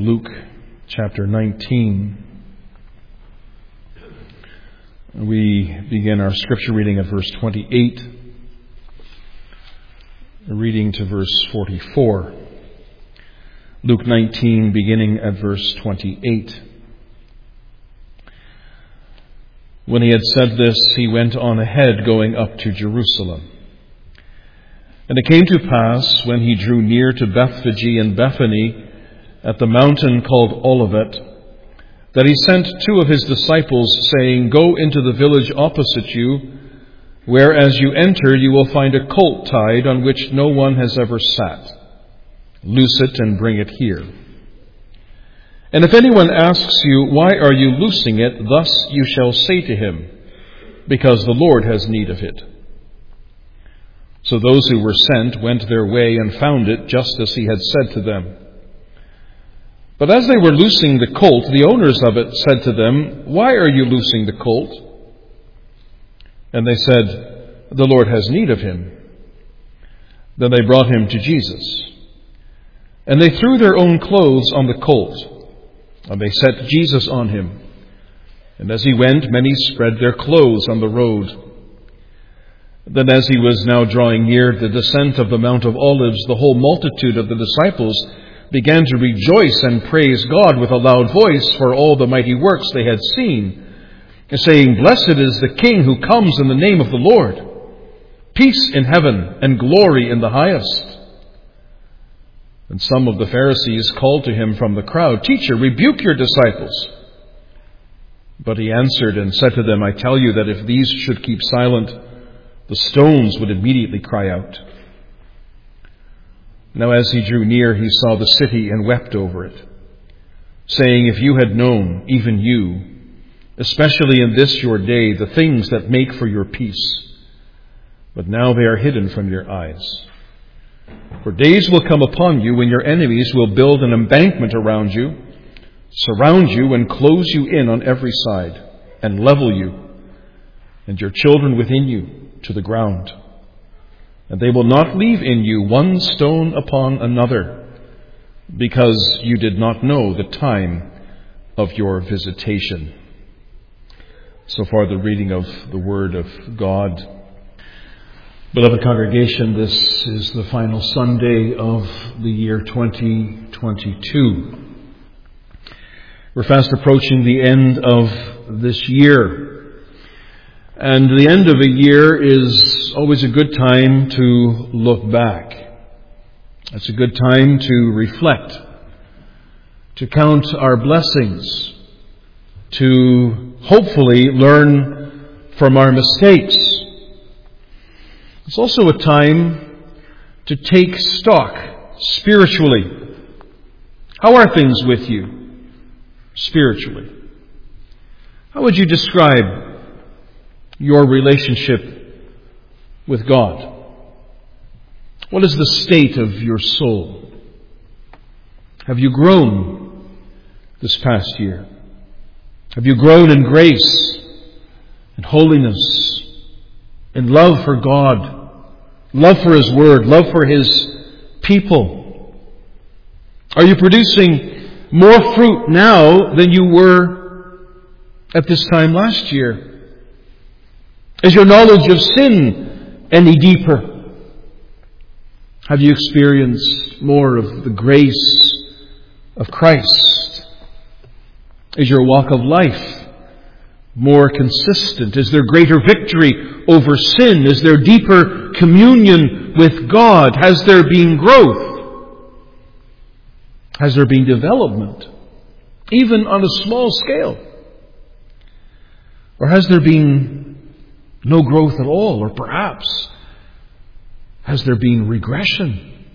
Luke chapter 19. We begin our scripture reading at verse 28, reading to verse 44. Luke 19, beginning at verse 28. When he had said this, he went on ahead, going up to Jerusalem. And it came to pass, when he drew near to Bethphage and Bethany, at the mountain called Olivet, that he sent two of his disciples, saying, Go into the village opposite you, where as you enter you will find a colt tied on which no one has ever sat. Loose it and bring it here. And if anyone asks you, Why are you loosing it? Thus you shall say to him, Because the Lord has need of it. So those who were sent went their way and found it just as he had said to them. But as they were loosing the colt, the owners of it said to them, Why are you loosing the colt? And they said, The Lord has need of him. Then they brought him to Jesus. And they threw their own clothes on the colt, and they set Jesus on him. And as he went, many spread their clothes on the road. Then as he was now drawing near the descent of the Mount of Olives, the whole multitude of the disciples began to rejoice and praise God with a loud voice for all the mighty works they had seen, saying, Blessed is the King who comes in the name of the Lord. Peace in heaven and glory in the highest. And some of the Pharisees called to him from the crowd, Teacher, rebuke your disciples. But he answered and said to them, I tell you that if these should keep silent, the stones would immediately cry out. Now as he drew near, he saw the city and wept over it, saying, If you had known, even you, especially in this your day, the things that make for your peace, but now they are hidden from your eyes. For days will come upon you when your enemies will build an embankment around you, surround you and close you in on every side, and level you, and your children within you, to the ground. And they will not leave in you one stone upon another, because you did not know the time of your visitation. So far the reading of the Word of God. Beloved congregation, this is the final Sunday of the year 2022. We're fast approaching the end of this year. And the end of a year is always a good time to look back. It's a good time to reflect, to count our blessings, to hopefully learn from our mistakes. It's also a time to take stock spiritually. How are things with you spiritually? How would you describe your relationship with God? What is the state of your soul? Have you grown this past year? Have you grown in grace and holiness, in love for God, love for His Word, love for His people? Are you producing more fruit now than you were at this time last year? Is your knowledge of sin any deeper? Have you experienced more of the grace of Christ? Is your walk of life more consistent? Is there greater victory over sin? Is there deeper communion with God? Has there been growth? Has there been development, even on a small scale? Or has there been no growth at all? Or perhaps has there been regression?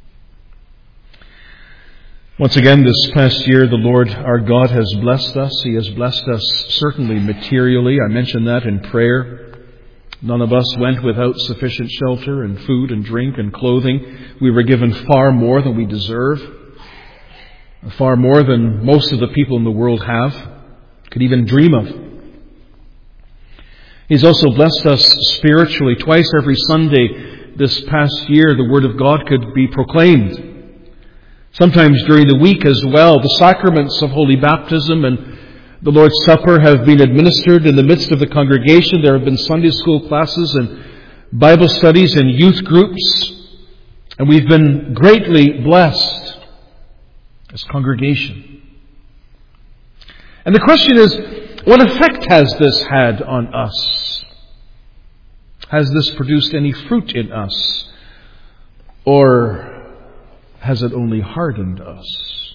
Once again, this past year, the Lord our God has blessed us. He has blessed us certainly materially. I mentioned that in prayer. None of us went without sufficient shelter and food and drink and clothing. We were given far more than we deserve, far more than most of the people in the world could even dream of. He's also blessed us spiritually. Twice every Sunday this past year, the Word of God could be proclaimed. Sometimes during the week as well, the sacraments of Holy Baptism and the Lord's Supper have been administered in the midst of the congregation. There have been Sunday school classes and Bible studies and youth groups. And we've been greatly blessed as congregation. And the question is, what effect has this had on us? Has this produced any fruit in us? Or has it only hardened us?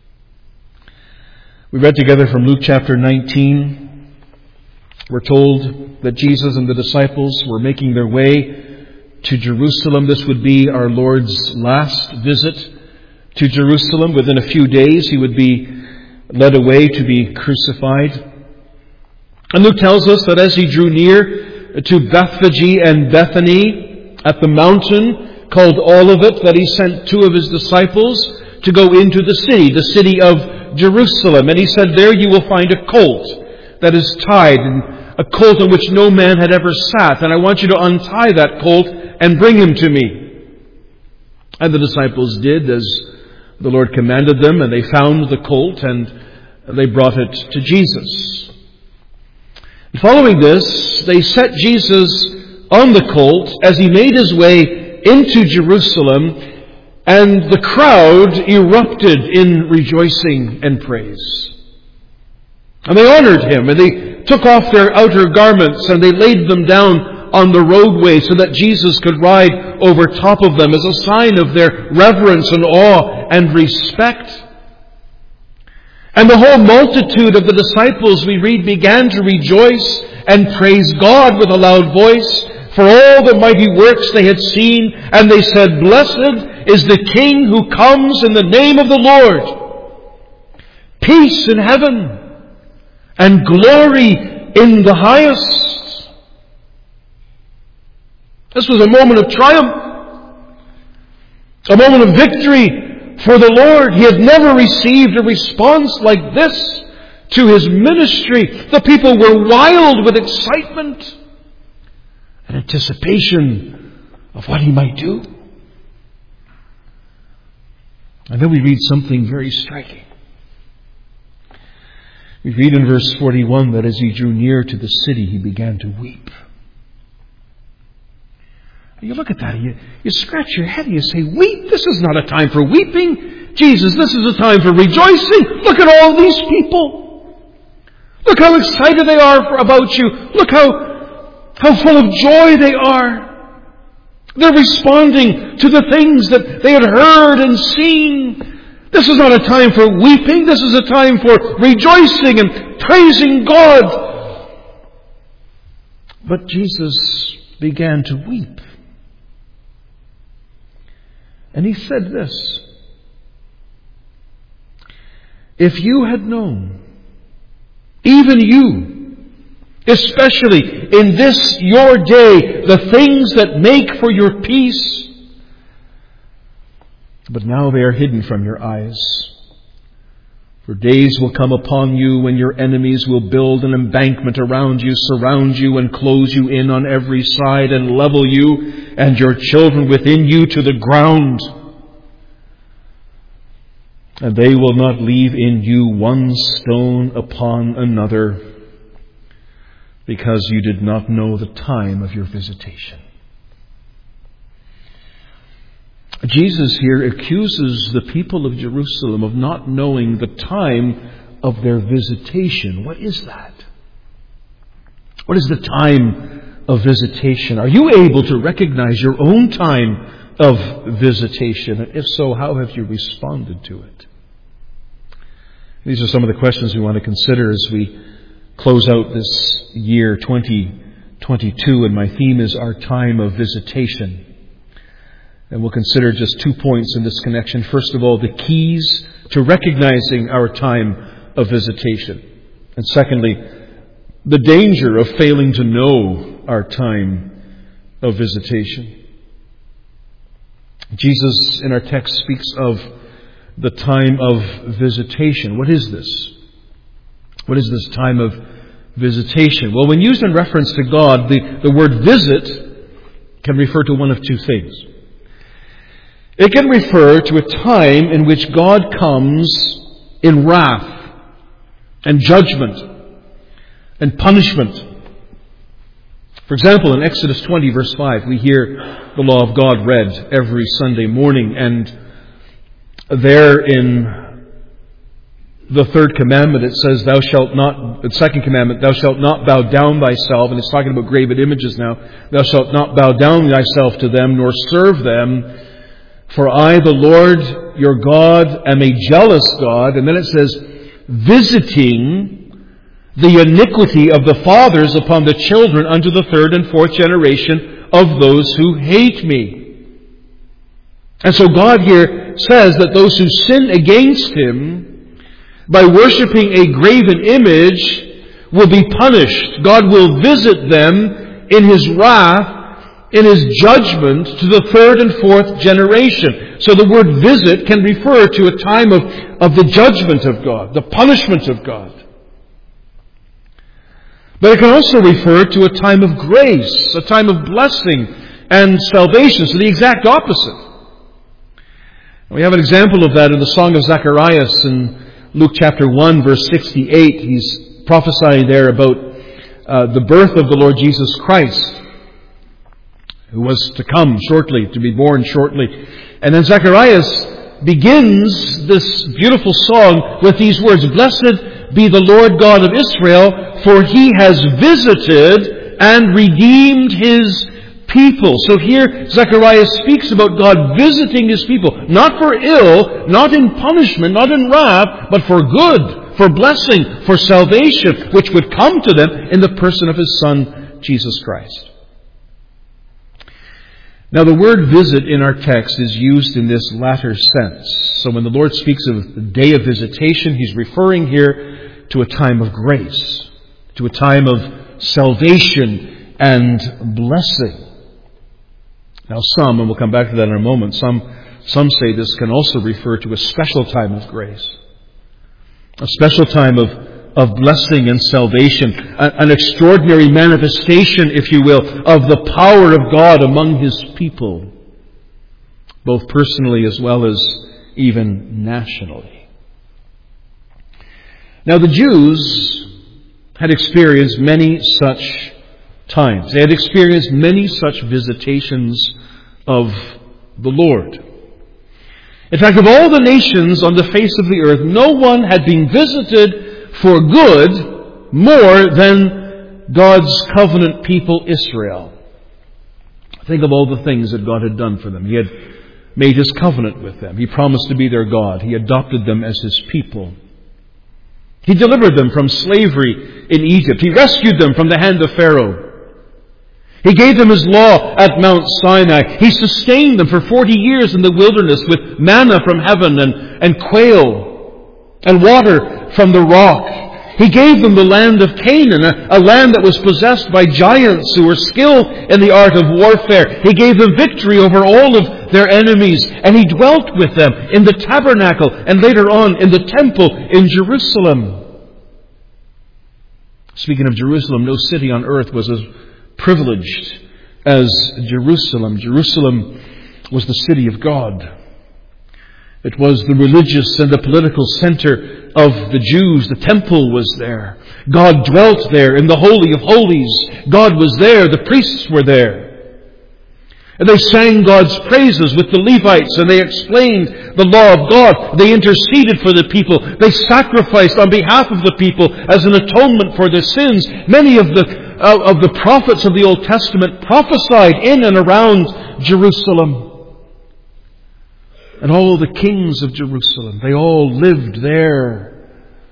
We read together from Luke chapter 19. We're told that Jesus and the disciples were making their way to Jerusalem. This would be our Lord's last visit to Jerusalem. Within a few days, He would be led away to be crucified. And Luke tells us that as He drew near to Bethphage and Bethany at the mountain called Olivet, that He sent 2 of His disciples to go into the city of Jerusalem. And He said, "There you will find a colt that is tied, and a colt on which no man had ever sat. And I want you to untie that colt and bring him to me." And the disciples did as the Lord commanded them, and they found the colt and they brought it to Jesus. Following this, they set Jesus on the colt as He made His way into Jerusalem, and the crowd erupted in rejoicing and praise. And they honored Him, and they took off their outer garments, and they laid them down on the roadway so that Jesus could ride over top of them as a sign of their reverence and awe and respect. And the whole multitude of the disciples, we read, began to rejoice and praise God with a loud voice for all the mighty works they had seen. And they said, "Blessed is the King who comes in the name of the Lord. Peace in heaven and glory in the highest." This was a moment of triumph, a moment of victory for the Lord. He had never received a response like this to His ministry. The people were wild with excitement and anticipation of what He might do. And then we read something very striking. We read in verse 41 that as He drew near to the city, He began to weep. You look at that, you scratch your head and you say, "Weep? This is not a time for weeping. Jesus, this is a time for rejoicing. Look at all these people. Look how excited they are about you. Look how full of joy they are. They're responding to the things that they had heard and seen. This is not a time for weeping. This is a time for rejoicing and praising God." But Jesus began to weep. And He said this, "If you had known, even you, especially in this your day, the things that make for your peace, but now they are hidden from your eyes. For days will come upon you when your enemies will build an embankment around you, surround you, and close you in on every side, and level you and your children within you to the ground. And they will not leave in you one stone upon another, because you did not know the time of your visitation." Jesus here accuses the people of Jerusalem of not knowing the time of their visitation. What is that? What is the time of visitation? Are you able to recognize your own time of visitation? And if so, how have you responded to it? These are some of the questions we want to consider as we close out this year 2022, and my theme is our time of visitation. And we'll consider just 2 points in this connection. First of all, the keys to recognizing our time of visitation. And secondly, the danger of failing to know our time of visitation. Jesus in our text speaks of the time of visitation. What is this? What is this time of visitation? Well, when used in reference to God, the word visit can refer to one of two things. It can refer to a time in which God comes in wrath and judgment and punishment. For example, in Exodus 20, verse 5, we hear the law of God read every Sunday morning, and there in the third commandment it says, the second commandment, thou shalt not bow down thyself, and it's talking about graven images now, thou shalt not bow down thyself to them, nor serve them, for I, the Lord your God, am a jealous God. And then it says, visiting the iniquity of the fathers upon the children unto the third and fourth generation of those who hate me. And so God here says that those who sin against Him by worshipping a graven image will be punished. God will visit them in His wrath, in His judgment to the third and fourth generation. So the word visit can refer to a time of the judgment of God, the punishment of God. But it can also refer to a time of grace, a time of blessing and salvation. So the exact opposite. We have an example of that in the Song of Zacharias in Luke chapter 1, verse 68. He's prophesying there about the birth of the Lord Jesus Christ, who was to come shortly, to be born shortly. And then Zacharias begins this beautiful song with these words, Blessed be the Lord God of Israel, for He has visited and redeemed His people. So here Zechariah speaks about God visiting His people, not for ill, not in punishment, not in wrath, but for good, for blessing, for salvation, which would come to them in the person of His Son, Jesus Christ. Now the word visit in our text is used in this latter sense. So when the Lord speaks of the day of visitation, He's referring here to a time of grace, to a time of salvation and blessing. Now some, and we'll come back to that in a moment, some say this can also refer to a special time of grace, a special time of blessing and salvation, an extraordinary manifestation, if you will, of the power of God among His people, both personally as well as even nationally. Now the Jews had experienced many such times. They had experienced many such visitations of the Lord. In fact, of all the nations on the face of the earth, no one had been visited for good more than God's covenant people Israel. Think of all the things that God had done for them. He had made His covenant with them. He promised to be their God. He adopted them as His people. He delivered them from slavery in Egypt. He rescued them from the hand of Pharaoh. He gave them His law at Mount Sinai. He sustained them for 40 years in the wilderness with manna from heaven and quail and water from the rock. He gave them the land of Canaan, a land that was possessed by giants who were skilled in the art of warfare. He gave them victory over all of their enemies, and He dwelt with them in the tabernacle and later on in the temple in Jerusalem. Speaking of Jerusalem, no city on earth was as privileged as Jerusalem. Jerusalem was the city of God. It was the religious and the political center of the Jews. The temple was there. God dwelt there in the Holy of Holies. God was there. The priests were there. And they sang God's praises with the Levites, and they explained the law of God. They interceded for the people. They sacrificed on behalf of the people as an atonement for their sins. Many of the prophets of the Old Testament prophesied in and around Jerusalem. And all the kings of Jerusalem, they all lived there.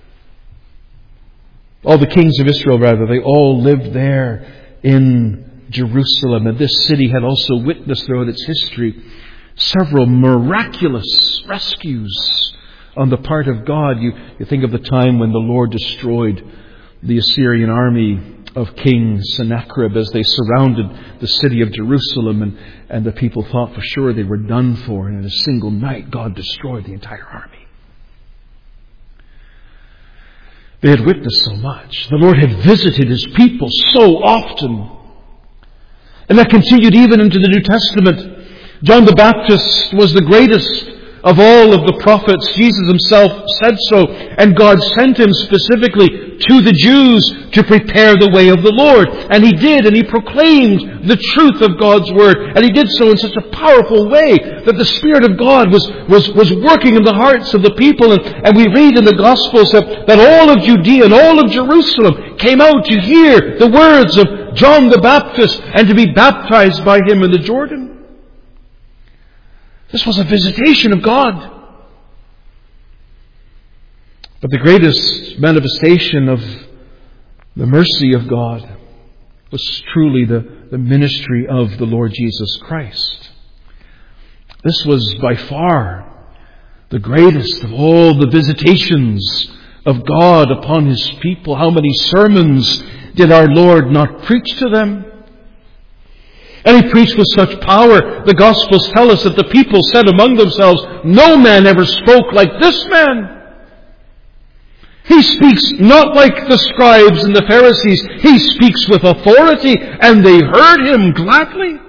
All the kings of Israel, rather, they all lived there in Jerusalem. And this city had also witnessed throughout its history several miraculous rescues on the part of God. You think of the time when the Lord destroyed the Assyrian army of King Sennacherib as they surrounded the city of Jerusalem, and the people thought for sure they were done for. And in a single night, God destroyed the entire army. They had witnessed so much. The Lord had visited His people so often. And that continued even into the New Testament. John the Baptist was the greatest of all of the prophets. Jesus himself said so, and God sent him specifically to the Jews to prepare the way of the Lord. And he did, and he proclaimed the truth of God's Word. And he did so in such a powerful way that the Spirit of God was working in the hearts of the people. And we read in the Gospels that all of Judea and all of Jerusalem came out to hear the words of John the Baptist and to be baptized by him in the Jordan. This was a visitation of God. But the greatest manifestation of the mercy of God was truly the ministry of the Lord Jesus Christ. This was by far the greatest of all the visitations of God upon His people. How many sermons did our Lord not preach to them? And He preached with such power. The Gospels tell us that the people said among themselves, "No man ever spoke like this man. He speaks not like the scribes and the Pharisees. He speaks with authority," and they heard Him gladly.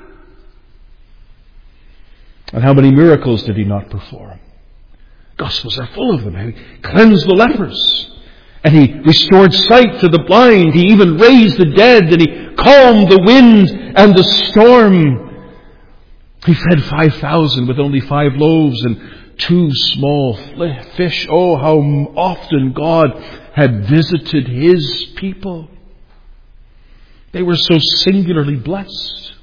And how many miracles did He not perform? Gospels are full of them. He cleansed the lepers. And He restored sight to the blind. He even raised the dead. And He calmed the wind and the storm. He fed 5,000 with only 5 loaves and 2 small fish. Oh, how often God had visited His people. They were so singularly blessed.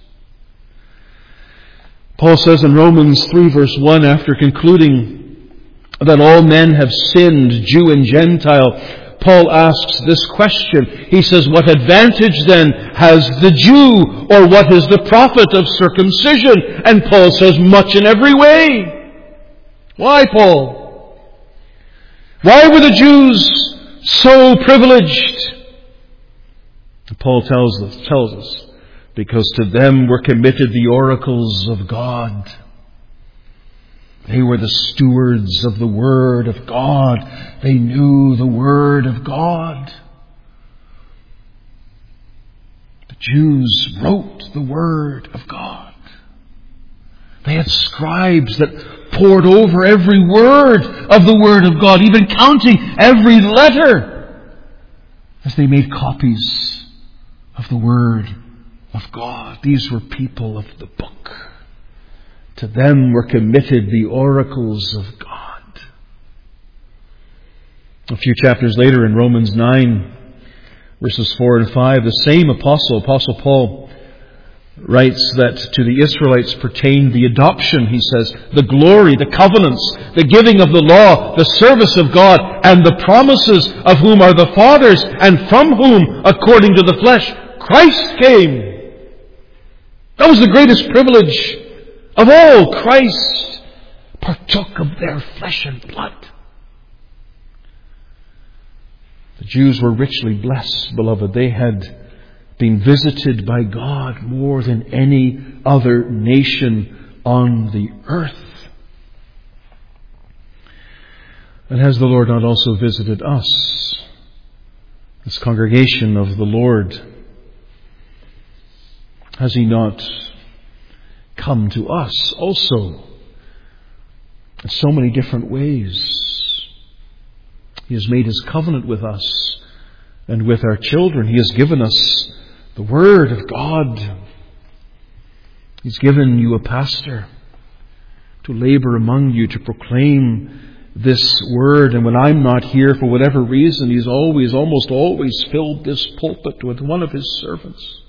Paul says in Romans 3 verse 1, after concluding that all men have sinned, Jew and Gentile, Paul asks this question. He says, "What advantage then has the Jew, or what is the profit of circumcision?" And Paul says, "Much in every way." Why, Paul? Why were the Jews so privileged? Paul tells us, because to them were committed the oracles of God. They were the stewards of the Word of God. They knew the Word of God. The Jews wrote the Word of God. They had scribes that pored over every word of the Word of God, even counting every letter as they made copies of the Word of God. These were people of the book. To them were committed the oracles of God. A few chapters later in Romans 9, verses 4 and 5, the same Apostle Paul, writes that to the Israelites pertained the adoption, he says, the glory, the covenants, the giving of the law, the service of God, and the promises of whom are the fathers, and from whom, according to the flesh, Christ came. That was the greatest privilege of all. Christ partook of their flesh and blood. The Jews were richly blessed, beloved. They had been visited by God more than any other nation on the earth. And has the Lord not also visited us, this congregation of the Lord? Has He not come to us also in so many different ways? He has made His covenant with us and with our children. He has given us the Word of God. He's given you a pastor to labor among you, to proclaim this Word. And when I'm not here for whatever reason, He's almost always filled this pulpit with one of His servants.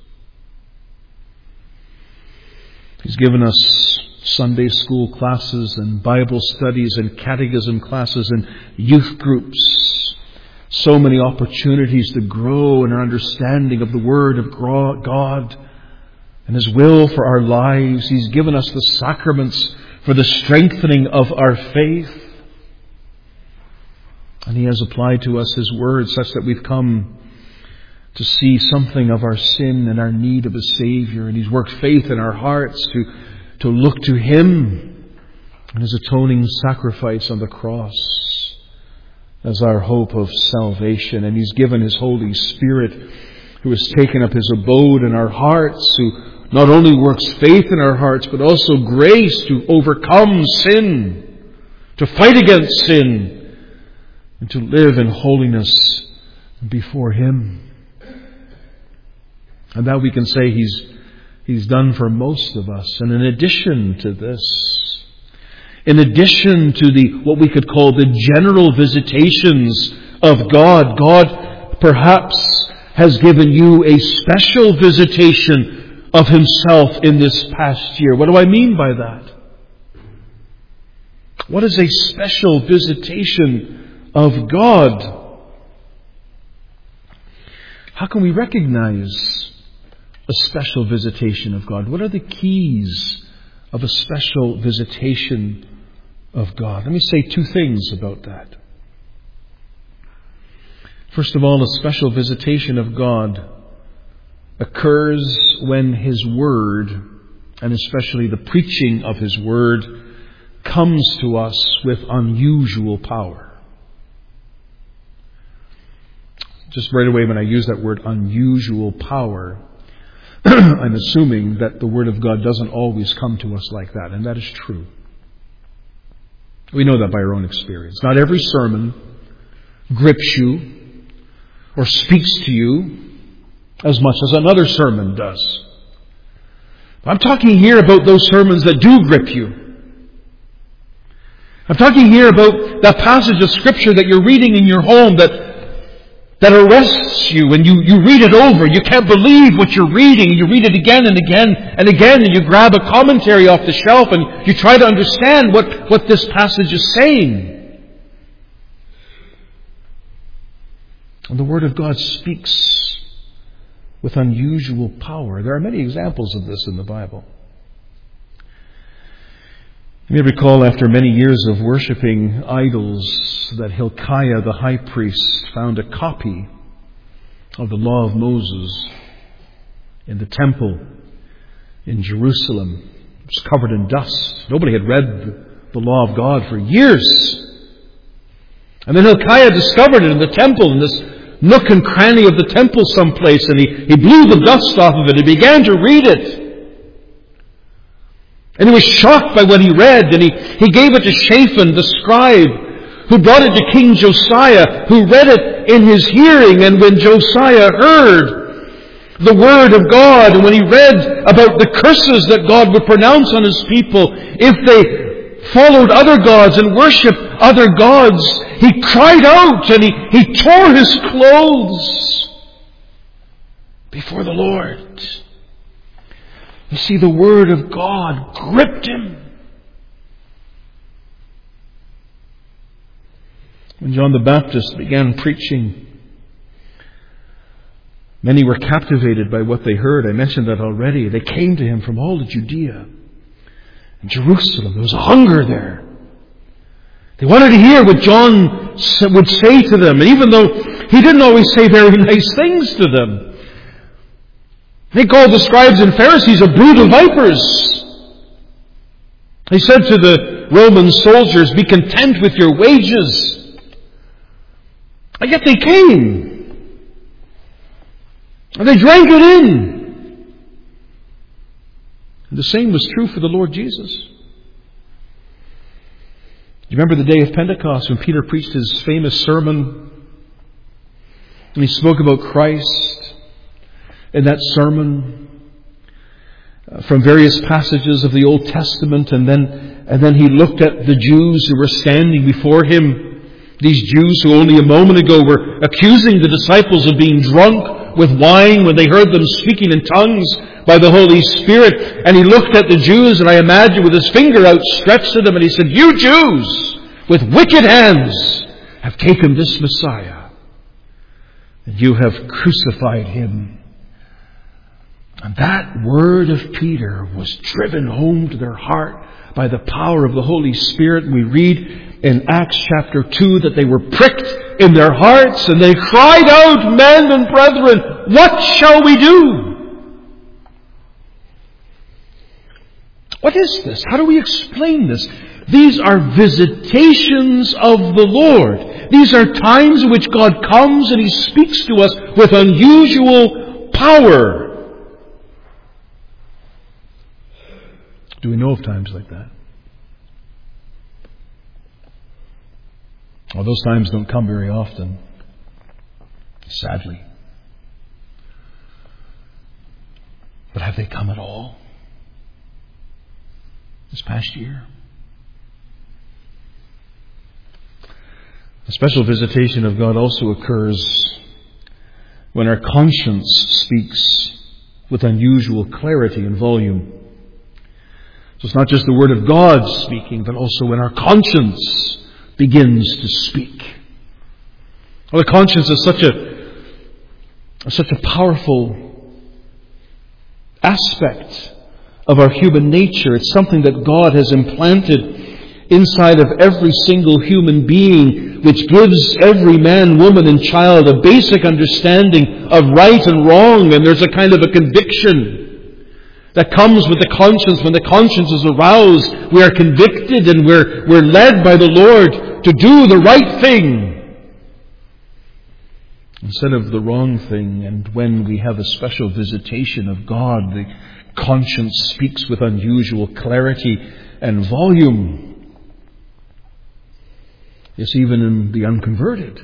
He's given us Sunday school classes and Bible studies and catechism classes and youth groups. So many opportunities to grow in our understanding of the Word of God and His will for our lives. He's given us the sacraments for the strengthening of our faith. And He has applied to us His Word such that we've come to see something of our sin and our need of a Savior. And He's worked faith in our hearts to look to Him and His atoning sacrifice on the cross as our hope of salvation. And He's given His Holy Spirit, who has taken up His abode in our hearts, who not only works faith in our hearts, but also grace to overcome sin, to fight against sin, and to live in holiness before Him. And that we can say He's done for most of us. And in addition to this, in addition to what we could call the general visitations of God, God perhaps has given you a special visitation of Himself in this past year. What do I mean by that? What is a special visitation of God? How can we recognize a special visitation of God? What are the keys of a special visitation of God? Let me say two things about that. First of all, a special visitation of God occurs when His Word, and especially the preaching of His Word, comes to us with unusual power. Just right away when I use that word unusual power, I'm assuming that the Word of God doesn't always come to us like that, and that is true. We know that by our own experience. Not every sermon grips you or speaks to you as much as another sermon does. I'm talking here about those sermons that do grip you. I'm talking here about that passage of Scripture that you're reading in your home that arrests you, and you read it over. You can't believe what you're reading. You read it again and again and again, and you grab a commentary off the shelf and you try to understand what this passage is saying. And the Word of God speaks with unusual power. There are many examples of this in the Bible. You may recall after many years of worshipping idols that Hilkiah the high priest found a copy of the law of Moses in the temple in Jerusalem. It was covered in dust. Nobody had read the law of God for years. And then Hilkiah discovered it in the temple, in this nook and cranny of the temple someplace, and he blew the dust off of it. He began to read it. And he was shocked by what he read, and he gave it to Shaphan, the scribe, who brought it to King Josiah, who read it in his hearing. And when Josiah heard the word of God, and when he read about the curses that God would pronounce on His people if they followed other gods and worshipped other gods, he cried out and he tore his clothes before the Lord. You see, the Word of God gripped him. When John the Baptist began preaching, many were captivated by what they heard. I mentioned that already. They came to him from all of Judea and Jerusalem. There was a hunger there. They wanted to hear what John would say to them. And even though he didn't always say very nice things to them, they called the scribes and Pharisees a brood of vipers. He said to the Roman soldiers, "Be content with your wages." And yet they came. And they drank it in. And the same was true for the Lord Jesus. Do you remember the day of Pentecost when Peter preached his famous sermon? And he spoke about Christ in that sermon from various passages of the Old Testament, and then he looked at the Jews who were standing before him. These Jews who only a moment ago were accusing the disciples of being drunk with wine when they heard them speaking in tongues by the Holy Spirit. And he looked at the Jews, and I imagine with his finger outstretched to them, and he said, "You Jews with wicked hands have taken this Messiah, and you have crucified Him." And that word of Peter was driven home to their heart by the power of the Holy Spirit. And we read in Acts chapter 2 that they were pricked in their hearts and they cried out, "Men and brethren, what shall we do?" What is this? How do we explain this? These are visitations of the Lord. These are times in which God comes and He speaks to us with unusual power. Do we know of times like that? Well, those times don't come very often, sadly. But have they come at all this past year? A special visitation of God also occurs when our conscience speaks with unusual clarity and volume. So it's not just the Word of God speaking, but also when our conscience begins to speak. Well, the conscience is such a powerful aspect of our human nature. It's something that God has implanted inside of every single human being, which gives every man, woman, and child a basic understanding of right and wrong, and there's a kind of a conviction that comes with the conscience. When the conscience is aroused, we are convicted and we're led by the Lord to do the right thing instead of the wrong thing. And when we have a special visitation of God, the conscience speaks with unusual clarity and volume. Yes, even in the unconverted.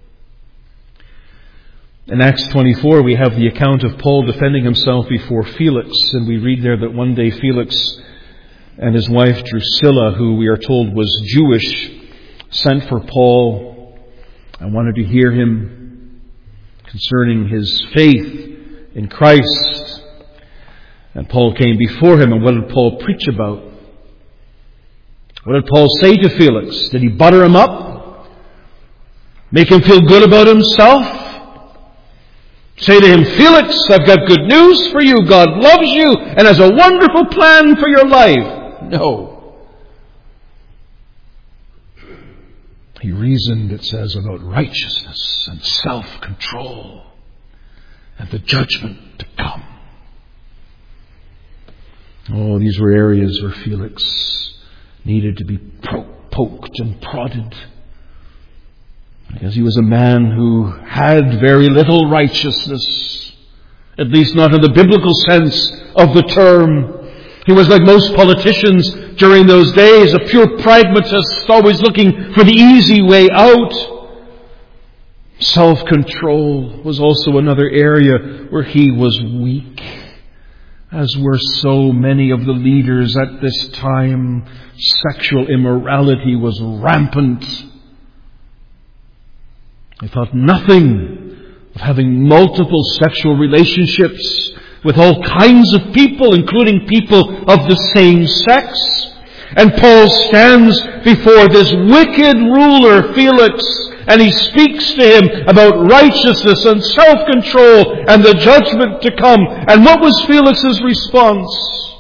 In Acts 24, we have the account of Paul defending himself before Felix, and we read there that one day Felix and his wife Drusilla, who we are told was Jewish, sent for Paul and wanted to hear him concerning his faith in Christ. And Paul came before him, and what did Paul preach about? What did Paul say to Felix? Did he butter him up? Make him feel good about himself? Say to him, Felix, I've got good news for you. God loves you and has a wonderful plan for your life. No. He reasoned, it says, about righteousness and self-control and the judgment to come. Oh, these were areas where Felix needed to be poked and prodded, because he was a man who had very little righteousness, at least not in the biblical sense of the term. He was like most politicians during those days, a pure pragmatist, always looking for the easy way out. Self-control was also another area where he was weak, as were so many of the leaders at this time. Sexual immorality was rampant. They thought nothing of having multiple sexual relationships with all kinds of people, including people of the same sex. And Paul stands before this wicked ruler, Felix, and he speaks to him about righteousness and self-control and the judgment to come. And what was Felix's response?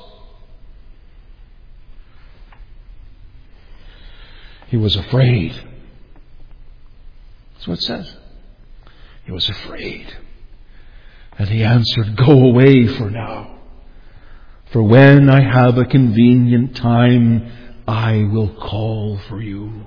He was afraid. That's what it says. He was afraid. And he answered, go away for now. For when I have a convenient time, I will call for you.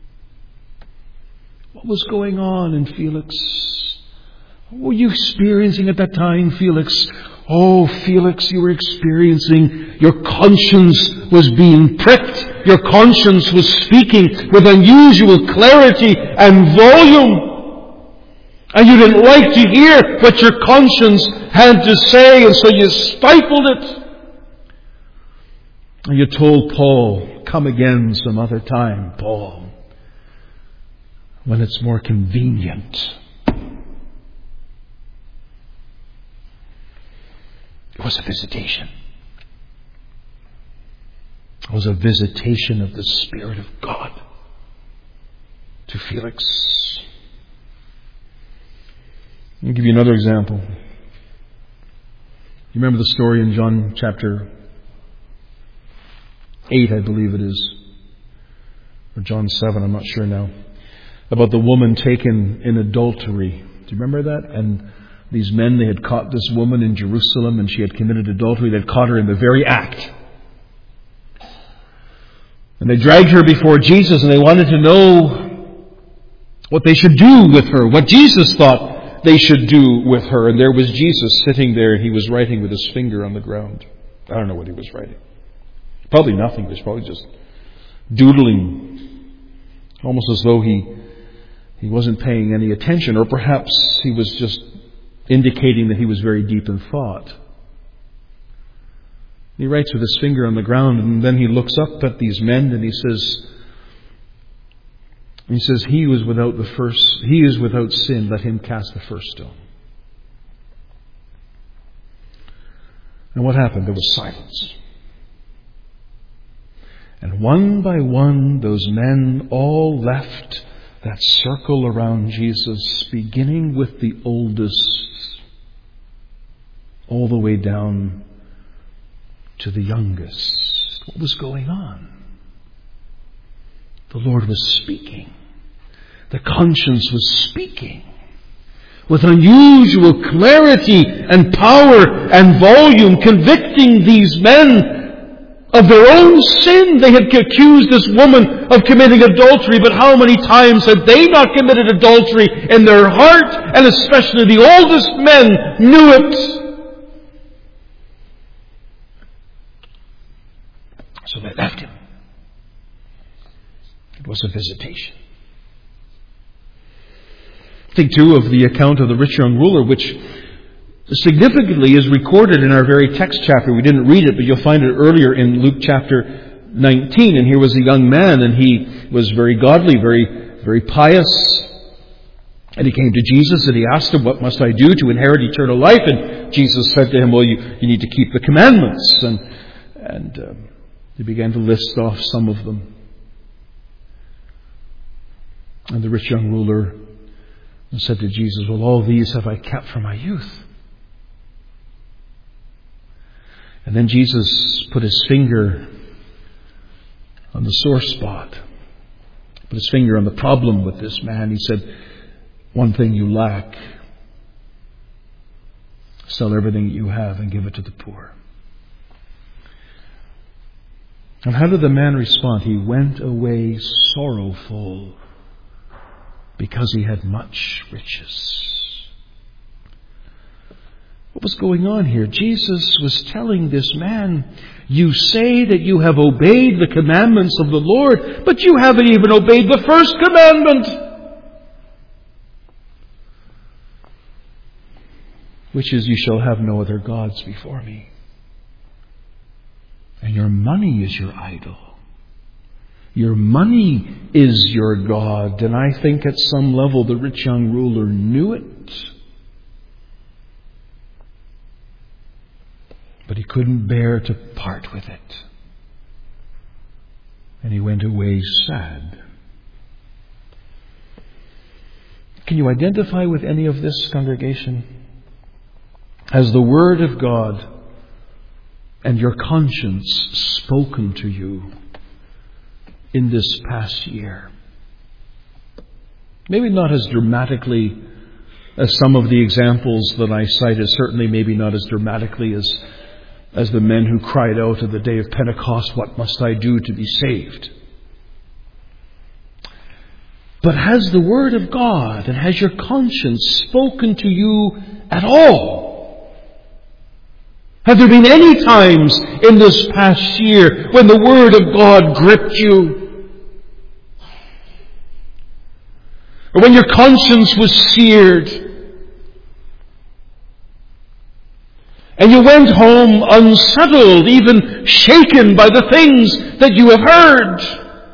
What was going on in Felix? What were you experiencing at that time, Felix? Oh, Felix, you were experiencing, your conscience was being pricked. Your conscience was speaking with unusual clarity and volume. And you didn't like to hear what your conscience had to say, and so you stifled it. And you told Paul, come again some other time, Paul, when it's more convenient. It was a visitation. It was a visitation of the Spirit of God to Felix. Let me give you another example. You remember the story in John chapter 8, I believe it is, or John 7, I'm not sure now, about the woman taken in adultery. Do you remember that? And these men, they had caught this woman in Jerusalem, and she had committed adultery. They'd caught her in the very act. And they dragged her before Jesus, and they wanted to know what they should do with her, what Jesus thought they should do with her. And there was Jesus sitting there, and he was writing with his finger on the ground. I don't know what he was writing. Probably nothing. He was probably just doodling, almost as though he wasn't paying any attention, or perhaps he was just indicating that he was very deep in thought. He writes with his finger on the ground, and then he looks up at these men and he says, he is without sin, let him cast the first stone. And what happened? There was silence. And one by one, those men all left that circle around Jesus, beginning with the oldest, all the way down to the youngest. What was going on? The Lord was speaking. The conscience was speaking with unusual clarity and power and volume, convicting these men of their own sin. They had accused this woman of committing adultery, but how many times had they not committed adultery in their heart? And especially the oldest men knew it. So they left him. It was a visitation. Think too of the account of the rich young ruler, which significantly is recorded in our very text chapter. We didn't read it, but you'll find it earlier in Luke chapter 19. And here was a young man, and he was very godly, very, very pious. And he came to Jesus and he asked him, what must I do to inherit eternal life? And Jesus said to him, well, you need to keep the commandments. And he began to list off some of them. And the rich young ruler said to Jesus, well, all these have I kept from my youth. And then Jesus put his finger on the sore spot, put his finger on the problem with this man. He said, one thing you lack. Sell everything you have and give it to the poor. And how did the man respond? He went away sorrowful because he had much riches. What was going on here? Jesus was telling this man, you say that you have obeyed the commandments of the Lord, but you haven't even obeyed the first commandment, which is, you shall have no other gods before me. And your money is your idol. Your money is your God. And I think at some level the rich young ruler knew it. But he couldn't bear to part with it. And he went away sad. Can you identify with any of this, congregation? Has the Word of God and your conscience spoken to you in this past year? Maybe not as dramatically as some of the examples that I cited. Certainly maybe not as dramatically as the men who cried out at the day of Pentecost, what must I do to be saved? But has the Word of God and has your conscience spoken to you at all? Have there been any times in this past year when the Word of God gripped you? Or when your conscience was seared? And you went home unsettled, even shaken by the things that you have heard?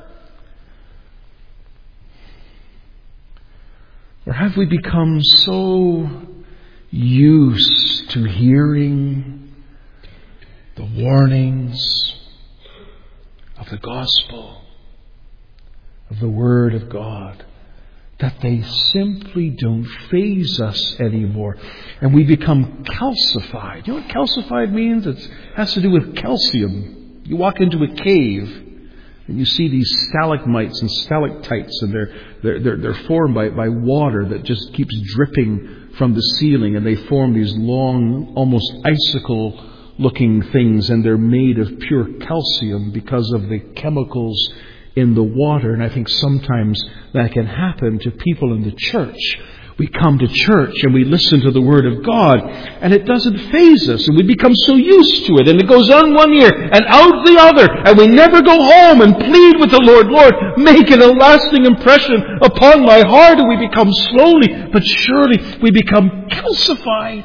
Or have we become so used to hearing the warnings of the gospel, of the Word of God, that they simply don't faze us anymore? And we become calcified. You know what calcified means? It has to do with calcium. You walk into a cave and you see these stalagmites and stalactites, and they're formed by water that just keeps dripping from the ceiling, and they form these long, almost icicle-looking things, and they're made of pure calcium because of the chemicals in the water. And I think sometimes that can happen to people in the church. We come to church and we listen to the Word of God, and it doesn't faze us, and we become so used to it, and it goes on one ear and out the other, and we never go home and plead with the Lord, Lord, make it a lasting impression upon my heart, and we become slowly but surely, we become calcified.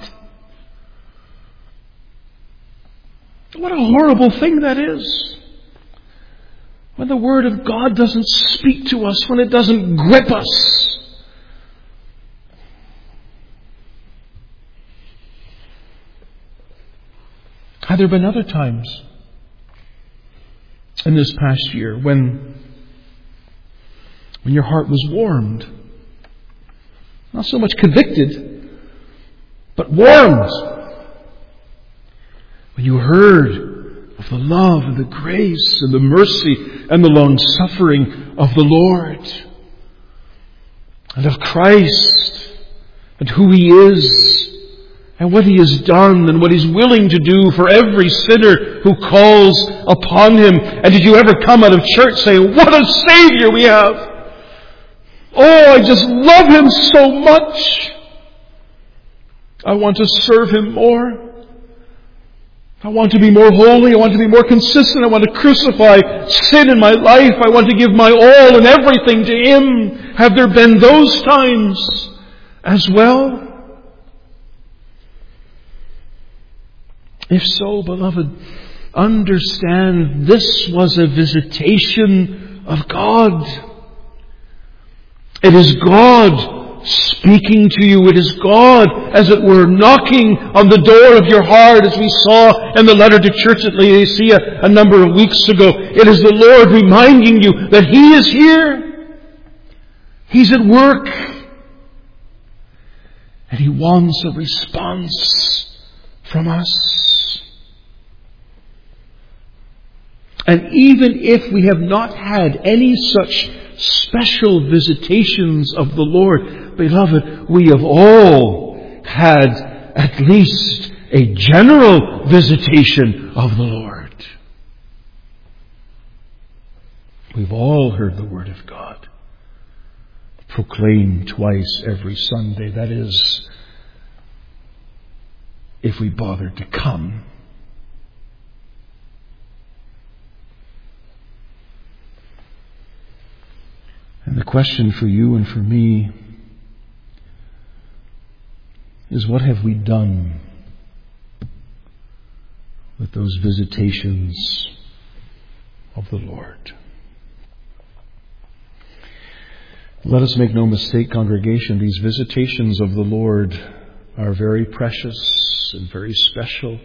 What a horrible thing that is. When the Word of God doesn't speak to us, when it doesn't grip us. Have there been other times in this past year when your heart was warmed? Not so much convicted, but warmed. When you heard of the love and the grace and the mercy and the long-suffering of the Lord, and of Christ, and who He is, and what He has done and what He's willing to do for every sinner who calls upon Him. And did you ever come out of church saying, what a Savior we have! Oh, I just love Him so much! I want to serve Him more. I want to be more holy. I want to be more consistent. I want to crucify sin in my life. I want to give my all and everything to Him. Have there been those times as well? If so, beloved, understand this was a visitation of God. It is God speaking to you. It is God, as it were, knocking on the door of your heart, as we saw in the letter to church at Laodicea a number of weeks ago. It is the Lord reminding you that He is here. He's at work. And He wants a response from us. And even if we have not had any such special visitations of the Lord, beloved, we have all had at least a general visitation of the Lord. We've all heard the Word of God proclaimed twice every Sunday. That is, if we bothered to come. And the question for you and for me is, what have we done with those visitations of the Lord? Let us make no mistake, congregation, these visitations of the Lord are very precious and very special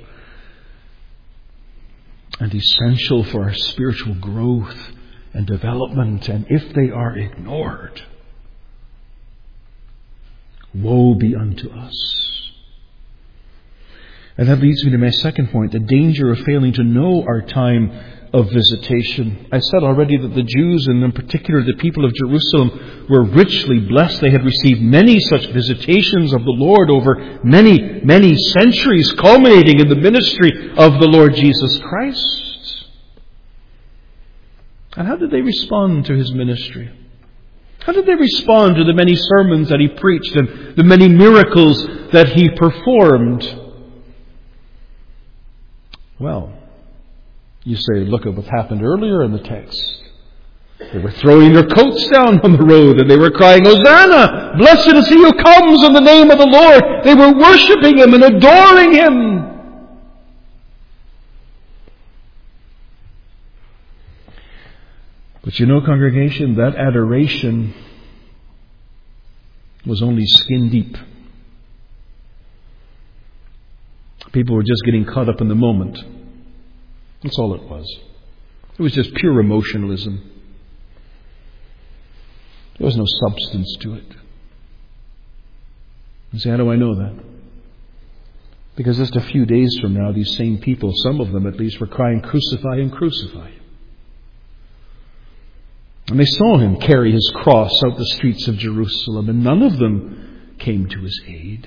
and essential for our spiritual growth and development, and if they are ignored, woe be unto us. And that leads me to my second point, the danger of failing to know our time of visitation. I said already that the Jews, and in particular the people of Jerusalem, were richly blessed. They had received many such visitations of the Lord over many, many centuries, culminating in the ministry of the Lord Jesus Christ. And how did they respond to His ministry? How did they respond to the many sermons that He preached and the many miracles that He performed? Well, you say, look at what happened earlier in the text. They were throwing their coats down on the road and they were crying, Hosanna! Blessed is He who comes in the name of the Lord. They were worshiping Him and adoring Him. But you know, congregation, that adoration was only skin deep. People were just getting caught up in the moment. That's all it was. It was just pure emotionalism. There was no substance to it. You say, how do I know that? Because just a few days from now, these same people, some of them at least, were crying, crucify Him, crucify Him. And they saw Him carry His cross out the streets of Jerusalem, and none of them came to His aid.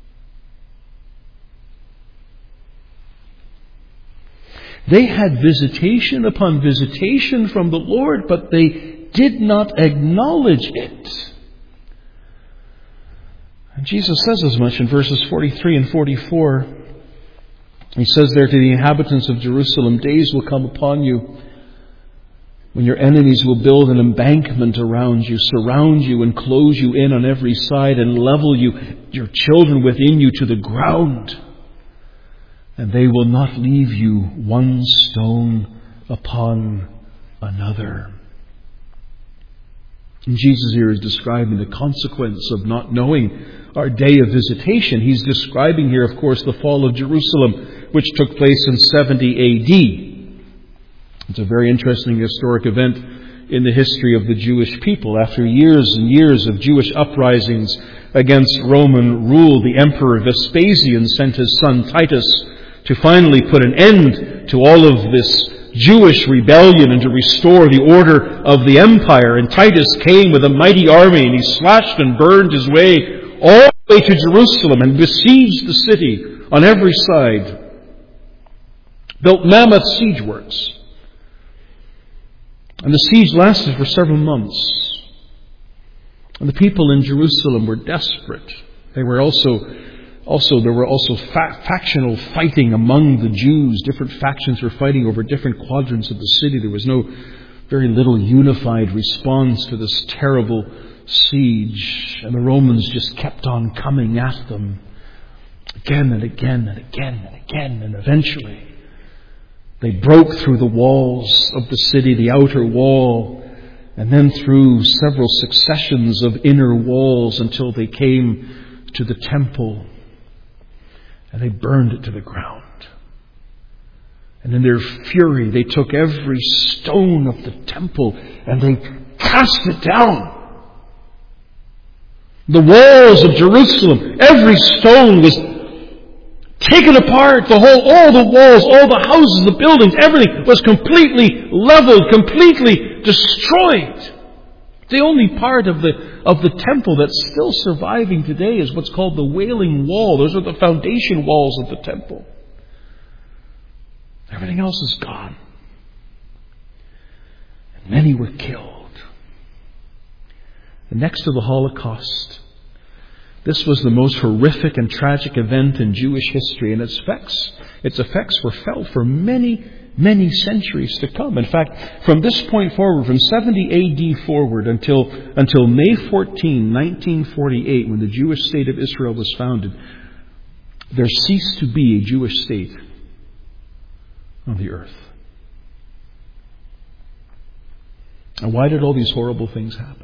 They had visitation upon visitation from the Lord, but they did not acknowledge it. And Jesus says as much in verses 43 and 44. He says there to the inhabitants of Jerusalem, days will come upon you when your enemies will build an embankment around you, surround you and close you in on every side and level you, your children within you to the ground. And they will not leave you one stone upon another. And Jesus here is describing the consequence of not knowing our day of visitation. He's describing here, of course, the fall of Jerusalem, which took place in 70 A.D. It's a very interesting historic event in the history of the Jewish people. After years and years of Jewish uprisings against Roman rule, the Emperor Vespasian sent his son Titus to finally put an end to all of this Jewish rebellion and to restore the order of the empire. And Titus came with a mighty army, and he slashed and burned his way all the way to Jerusalem and besieged the city on every side. Built mammoth siege works. And the siege lasted for several months. And the people in Jerusalem were desperate. There were also factional fighting among the Jews. Different factions were fighting over different quadrants of the city. There was very little unified response to this terrible siege. And the Romans just kept on coming at them again and again and again and again. And eventually they broke through the walls of the city, the outer wall, and then through several successions of inner walls until they came to the temple. And they burned it to the ground. And in their fury, they took every stone of the temple and they cast it down. The walls of Jerusalem, every stone was taken apart. All the walls, all the houses, the buildings, everything was completely leveled, completely destroyed. The only part of the temple that's still surviving today is what's called the Wailing Wall. Those are the foundation walls of the temple. Everything else is gone. And many were killed. And next to the Holocaust, this was the most horrific and tragic event in Jewish history, and its effects were felt for many, many centuries to come. In fact, from this point forward, from 70 A.D. forward until May 14, 1948, when the Jewish state of Israel was founded, there ceased to be a Jewish state on the earth. And why did all these horrible things happen?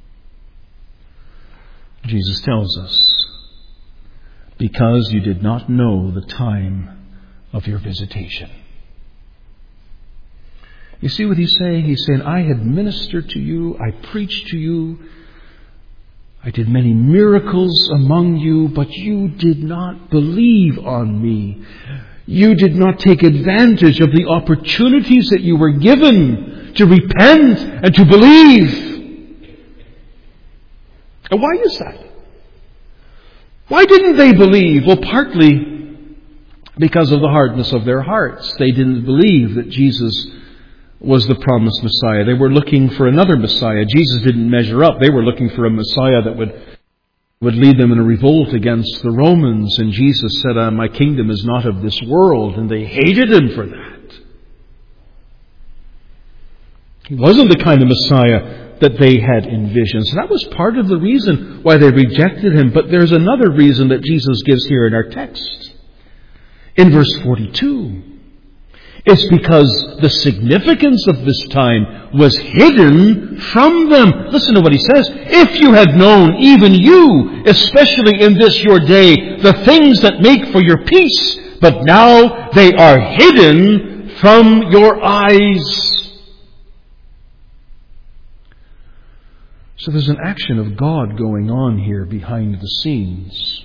Jesus tells us, because you did not know the time of your visitation. You see what he's saying? He's saying, I had ministered to you, I preached to you, I did many miracles among you, but you did not believe on me. You did not take advantage of the opportunities that you were given to repent and to believe. And why is that? Why didn't they believe? Well, partly because of the hardness of their hearts. They didn't believe that Jesus was the promised Messiah. They were looking for another Messiah. Jesus didn't measure up. They were looking for a Messiah that would lead them in a revolt against the Romans. And Jesus said, my kingdom is not of this world. And they hated him for that. He wasn't the kind of Messiah that they had envisioned. So that was part of the reason why they rejected him. But there's another reason that Jesus gives here in our text. In verse 42, it's because the significance of this time was hidden from them. Listen to what he says. If you had known, even you, especially in this your day, the things that make for your peace, but now they are hidden from your eyes. So there's an action of God going on here behind the scenes.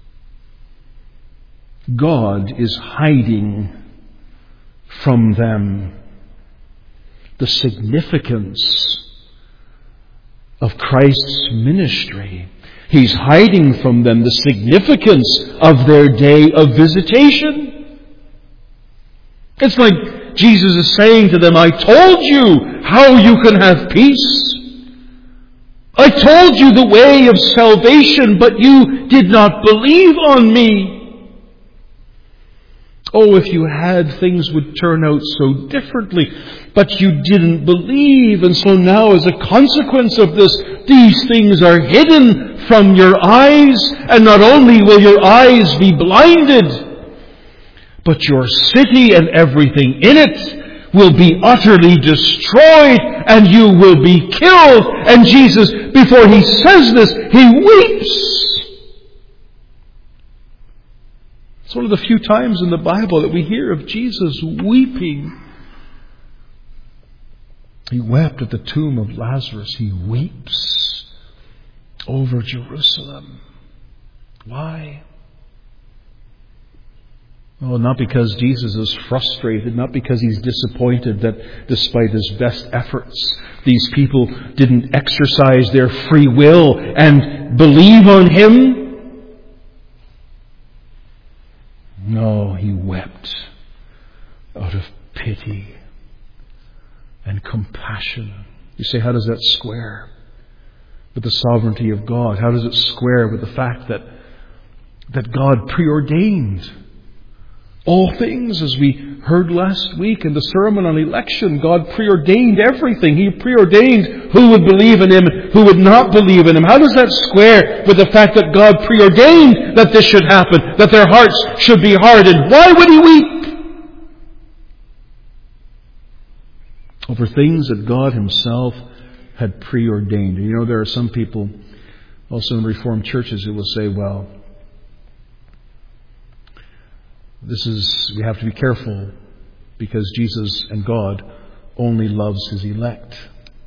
God is hiding from them the significance of Christ's ministry. He's hiding from them the significance of their day of visitation. It's like Jesus is saying to them, I told you how you can have peace. I told you the way of salvation, but you did not believe on me. Oh, if you had, things would turn out so differently. But you didn't believe, and so now as a consequence of this, these things are hidden from your eyes, and not only will your eyes be blinded, but your city and everything in it will be utterly destroyed, and you will be killed. And Jesus, before he says this, he weeps. It's one of the few times in the Bible that we hear of Jesus weeping. He wept at the tomb of Lazarus. He weeps over Jerusalem. Why? Oh, not because Jesus is frustrated, not because he's disappointed that despite his best efforts, these people didn't exercise their free will and believe on him. No, he wept out of pity and compassion. You say, how does that square with the sovereignty of God? How does it square with the fact that God preordained all things? As we heard last week in the sermon on election, God preordained everything. He preordained who would believe in him and who would not believe in him. How does that square with the fact that God preordained that this should happen, that their hearts should be hardened? Why would he weep? Over things that God himself had preordained. You know, there are some people also in Reformed churches who will say, well, we have to be careful because Jesus and God only loves his elect.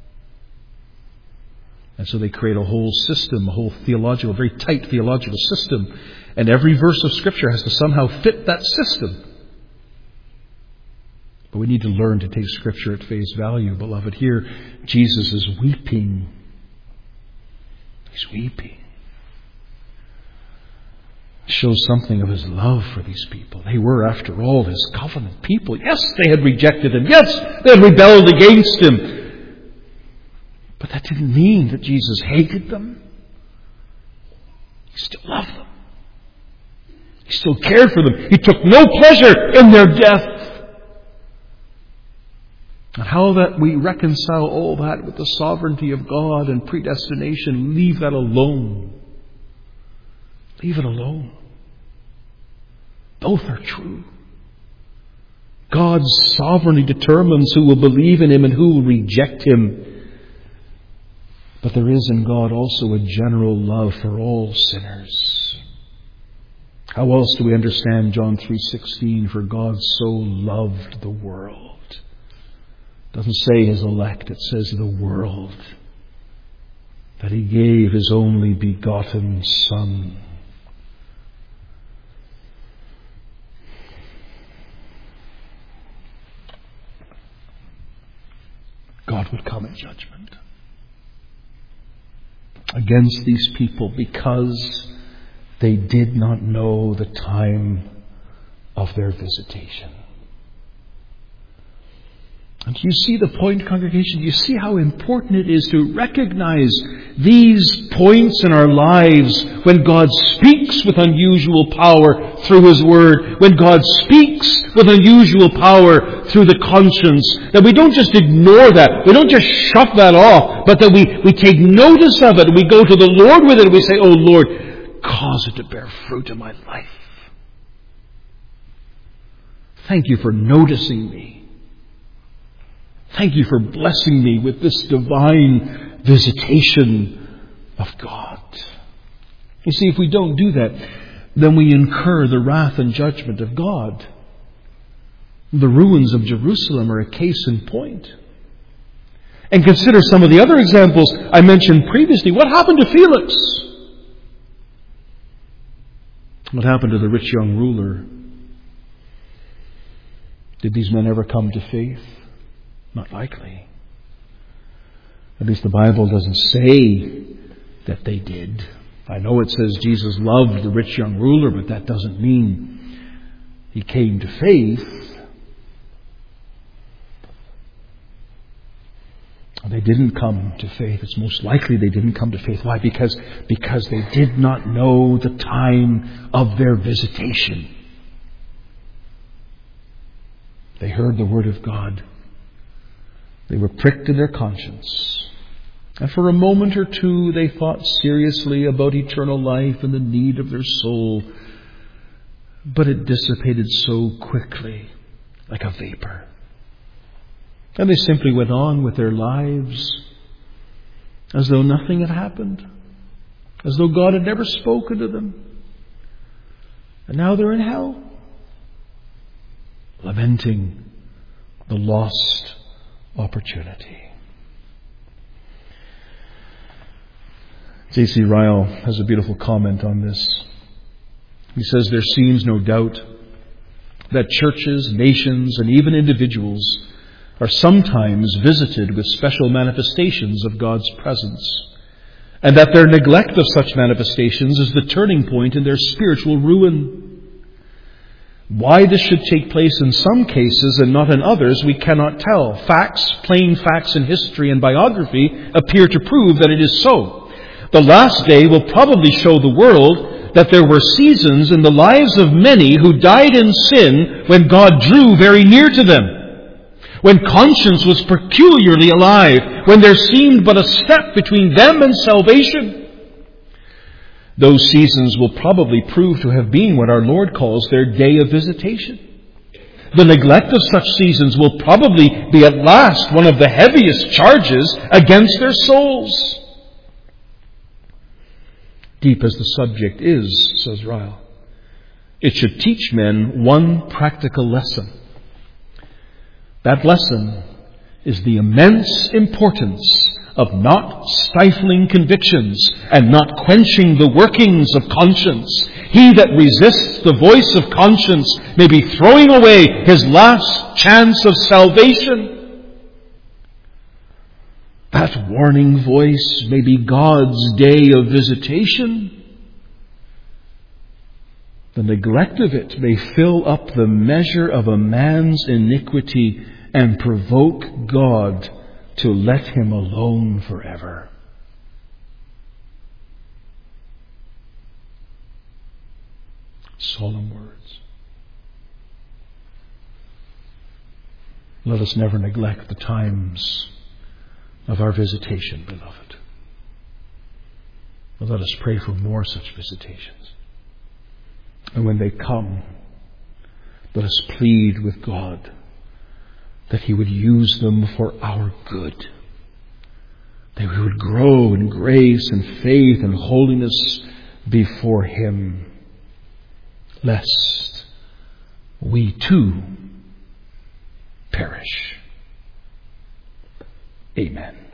And so they create a whole system, a whole theological, very tight theological system. And every verse of Scripture has to somehow fit that system. But we need to learn to take Scripture at face value, beloved. Here, Jesus is weeping. He's weeping. Shows something of his love for these people. They were, after all, his covenant people. Yes, they had rejected him. Yes, they had rebelled against him. But that didn't mean that Jesus hated them. He still loved them. He still cared for them. He took no pleasure in their death. And how that we reconcile all that with the sovereignty of God and predestination, leave that alone. Leave it alone. Both are true. God's sovereignty determines who will believe in him and who will reject him. But there is in God also a general love for all sinners. How else do we understand John 3:16? For God so loved the world. It doesn't say his elect, it says the world. That he gave his only begotten Son. God would come in judgment against these people because they did not know the time of their visitation. And do you see the point, congregation? Do you see how important it is to recognize these points in our lives when God speaks with unusual power through his word, when God speaks with unusual power through the conscience, that we don't just ignore that, we don't just shove that off, but that we take notice of it, and we go to the Lord with it, and we say, oh Lord, cause it to bear fruit in my life. Thank you for noticing me. Thank you for blessing me with this divine visitation of God. You see, if we don't do that, then we incur the wrath and judgment of God. The ruins of Jerusalem are a case in point. And consider some of the other examples I mentioned previously. What happened to Felix? What happened to the rich young ruler? Did these men ever come to faith? Not likely. At least the Bible doesn't say that they did. I know it says Jesus loved the rich young ruler, but that doesn't mean he came to faith. They didn't come to faith. It's most likely they didn't come to faith. Why? Because they did not know the time of their visitation. They heard the word of God. They were pricked in their conscience. And for a moment or two they thought seriously about eternal life and the need of their soul. But it dissipated so quickly, like a vapor. And they simply went on with their lives as though nothing had happened, as though God had never spoken to them. And now they're in hell, lamenting the lost opportunity. J.C. Ryle has a beautiful comment on this. He says, there seems no doubt that churches, nations, and even individuals are sometimes visited with special manifestations of God's presence, and that their neglect of such manifestations is the turning point in their spiritual ruin. Why this should take place in some cases and not in others, we cannot tell. Facts, plain facts in history and biography, appear to prove that it is so. The last day will probably show the world that there were seasons in the lives of many who died in sin when God drew very near to them, when conscience was peculiarly alive, when there seemed but a step between them and salvation. Those seasons will probably prove to have been what our Lord calls their day of visitation. The neglect of such seasons will probably be at last one of the heaviest charges against their souls. Deep as the subject is, says Ryle, it should teach men one practical lesson. That lesson is the immense importance of not stifling convictions and not quenching the workings of conscience. He that resists the voice of conscience may be throwing away his last chance of salvation. That warning voice may be God's day of visitation. The neglect of it may fill up the measure of a man's iniquity and provoke God to let him alone forever. Solemn words. Let us never neglect the times of our visitation, beloved. But let us pray for more such visitations. And when they come, let us plead with God that He would use them for our good. That we would grow in grace and faith and holiness before Him, lest we too perish. Amen.